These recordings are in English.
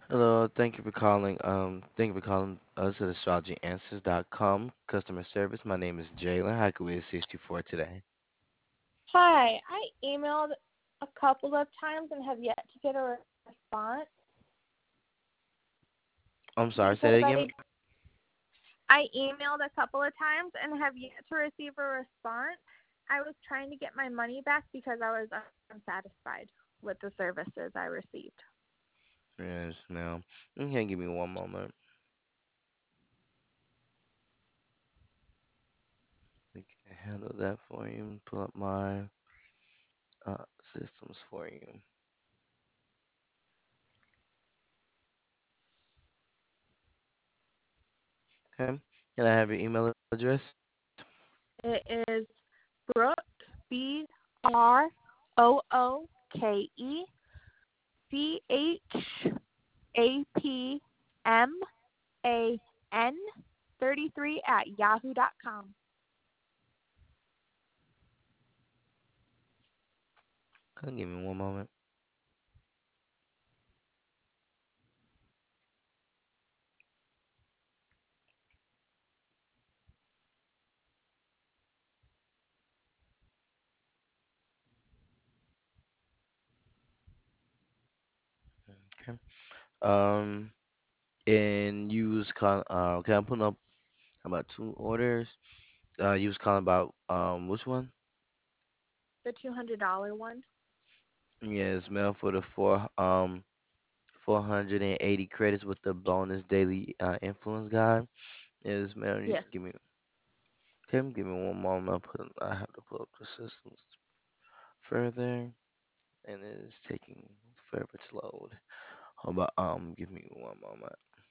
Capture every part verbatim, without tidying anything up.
Hello, thank you for calling. Um, thank you for calling us at astrology answers dot com customer service. My name is Jalen. How can we assist you for today? Hi, I emailed a couple of times and have yet to get a response I'm sorry, say that because again. I I emailed a couple of times and have yet to receive a response. I was trying to get my money back because I was unsatisfied with the services I received. Yes, ma'am. Okay, give me one moment. We can handle that for you. Pull up my uh, systems for you. Okay. Can I have your email address? It is Brooke B R O O K E C H A P M A N thirty-three at yahoo dot com. Okay, give me one moment. Okay. Um, and you was calling. Uh, okay, I'm putting up about two orders. Uh, you was calling about um, which one? The two hundred dollars one? Yes, ma'am. For the four um four hundred eighty credits with the bonus daily uh, influence guide. Yes, ma'am. You Yes. give me okay, give me one moment. I'll put I have to pull up the systems further, and it is taking forever to load. How about um? Give me one moment.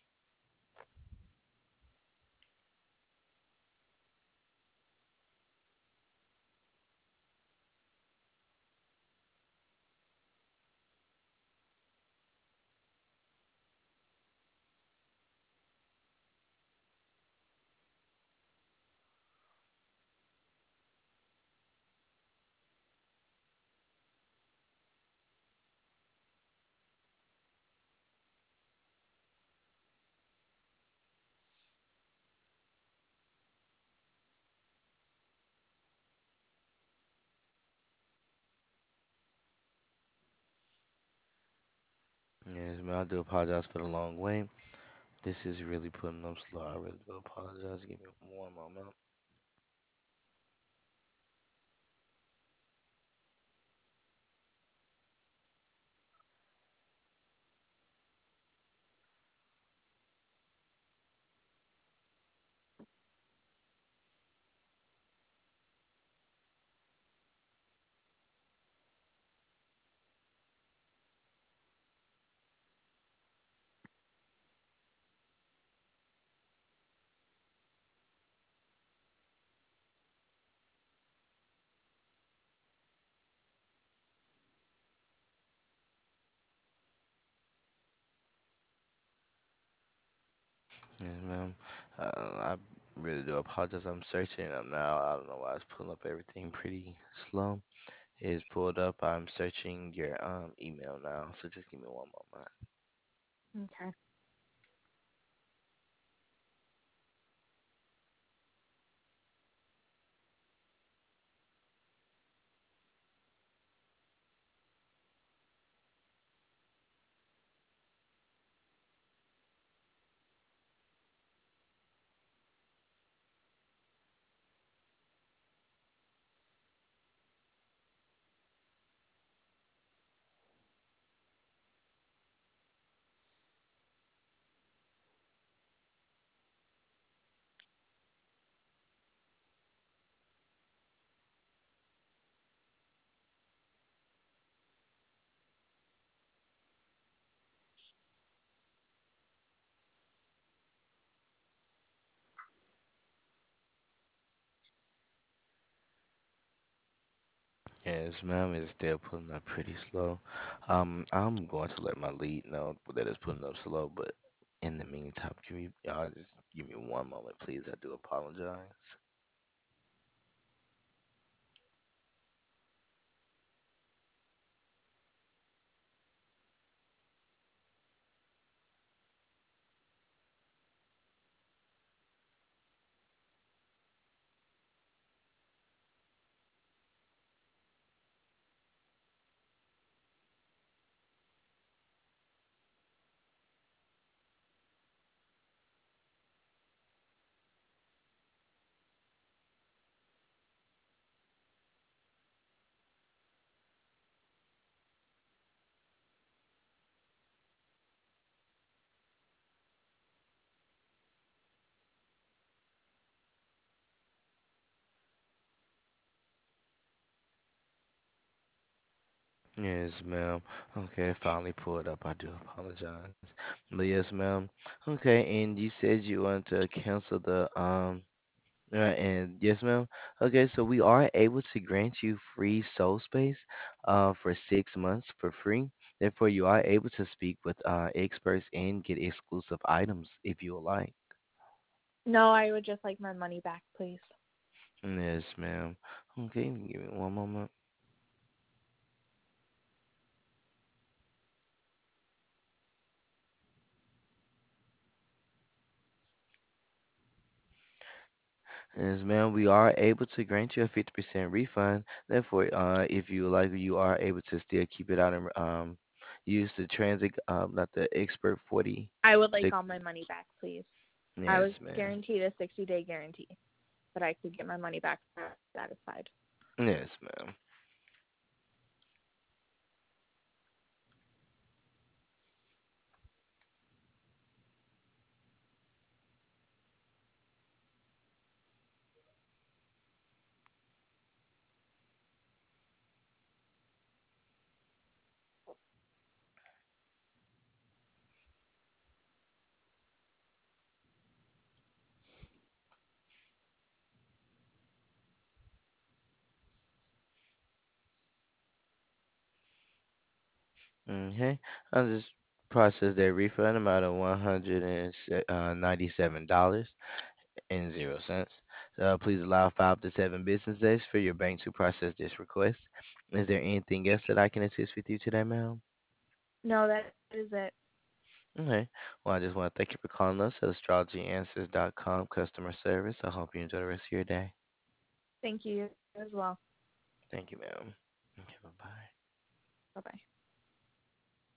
Yes, ma'am. I do apologize for the long wait. This is really putting up slow. I really do apologize. Give me one moment. Yes, ma'am. Uh, I really do apologize. I'm searching it up now. I don't know why it's pulling up everything pretty slow. It is pulled up. I'm searching your um email now. So just give me one moment. Okay. Yes, ma'am. It's still pulling up pretty slow. Um, I'm going to let my lead know that it's pulling up slow, but in the meantime, can you y'all just give me one moment, please? I do apologize. Yes, ma'am. Okay, finally pulled up. I do apologize. But yes, ma'am. Okay, and you said you want to cancel the um right, and yes, ma'am. Okay, so we are able to grant you free soul space uh for six months for free. Therefore, you are able to speak with uh experts and get exclusive items if you would like. No, I would just like my money back, please. Yes, ma'am. Okay, give me one moment. Yes, ma'am, we are able to grant you a fifty percent refund. Therefore, uh, if you like, you are able to still keep it out and um, use the transit, um, not the expert forty. I would like The, all my money back, please. I was yes, ma'am. guaranteed a sixty day guarantee, but I could get my money back if I was satisfied. Yes, ma'am. Okay, I'll just process that refund amount of one hundred ninety-seven dollars and zero cents. Uh, please allow five to seven business days for your bank to process this request. Is there anything else that I can assist with you today, ma'am? No, that is it. Okay. Well, I just want to thank you for calling us at astrology answers dot com customer service. I hope you enjoy the rest of your day. Thank you as well. Thank you, ma'am. Okay, bye bye. Bye bye.